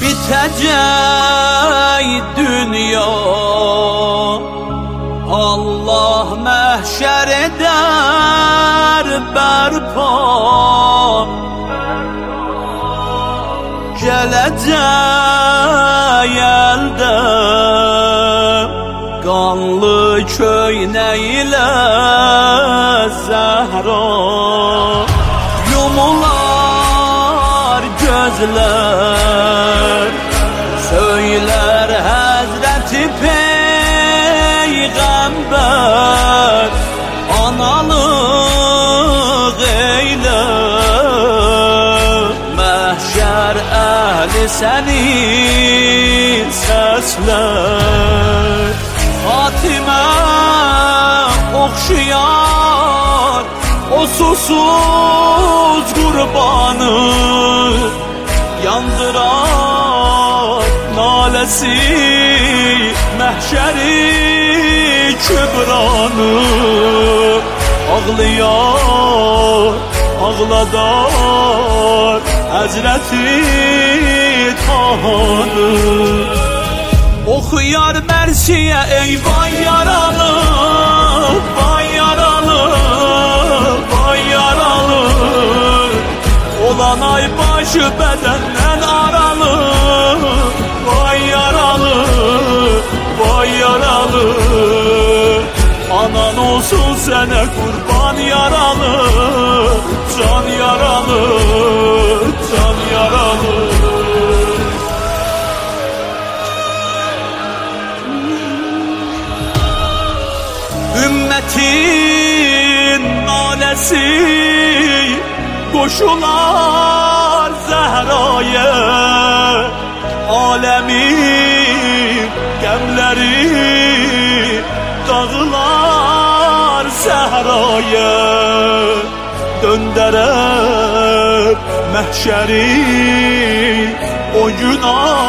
bitecek dünya, Allah mahşer eder berpa. Gelecek elde kanlı köyneyle Zehra, yumular gözler, söyler Hazreti Peygamber, analık eyle. Mahşer ehli seni sesler, Fatime okşayan o susuz kurbanı, yandıran nalesi mahşeri kübranı. Ağlıyor, ağladar Hazreti Tahanı. Okuyar Mersiye ey vay yaralı, vay yaralı, vay yaralı. Olan ay başı bedenden aralı, vay yaralı, vay yaralı. Anan olsun sana kurban yaralı, can yaralı, can yaralı. Ümmetin nalesi koşular Zehra'ya, alemin gemleri dağlar Zehra'ya. Döndürür mahşeri o gün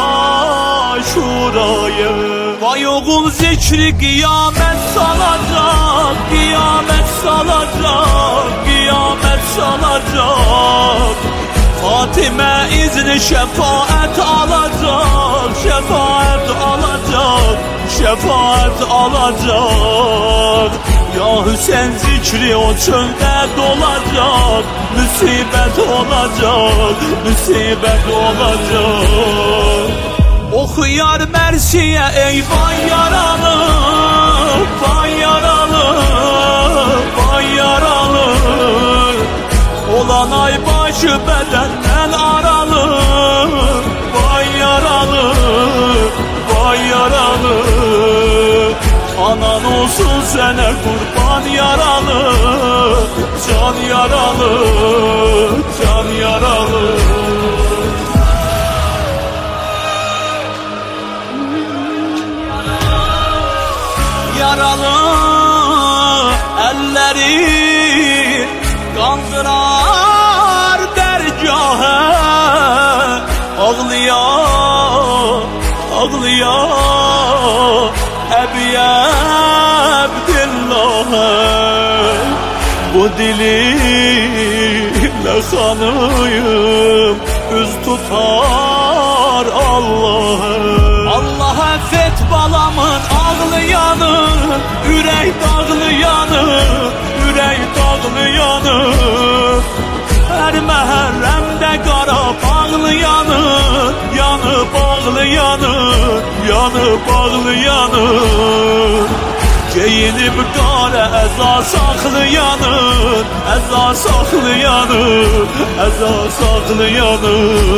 Aşura'ya. Vay oğul zikri kıyamet salacak, kıyamet salacak, kıyamet salacak. Fatime izni şefaat alacak, şefaat alacak, şefaat alacak. Ya Hüseyin zikri o çölde dolacak, musibet olacak, musibet olacak. Okuyar Mersiye ey vay yaralı, vay yaralı, vay yaralı. Olan ay başı bedenden aralı, vay yaralı, vay yaralı. Anan olsun sana kurban yaralı, can yaralı, can yaralı. Yaralı elleri kandırar dergaha, ağlıyor, ağlıyor Ebi Abdillah'a. Bu diliyle kanıyım, üz tutar Allah'a. Allah affet balamın ağlayanı, yürek dağlayanı, yürek dağlayanı. Her məhərrəmdə qara bağlayanı, yanıb ağlayanı, yanıb ağlayanı. Geyinib qara əza saxlayanı, əza saxlayanı, əza saxlayanı.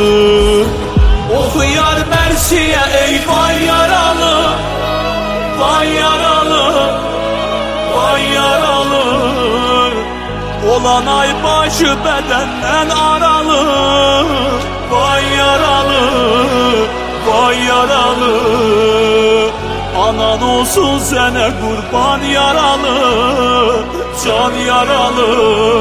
Oxuyar Mersiye ey vay yaralı, vay yaralı, vay yaralı. Olan ay başı bedenden aralı, vay yaralı, vay yaralı. Anan olsun sana kurban yaralı, can yaralı,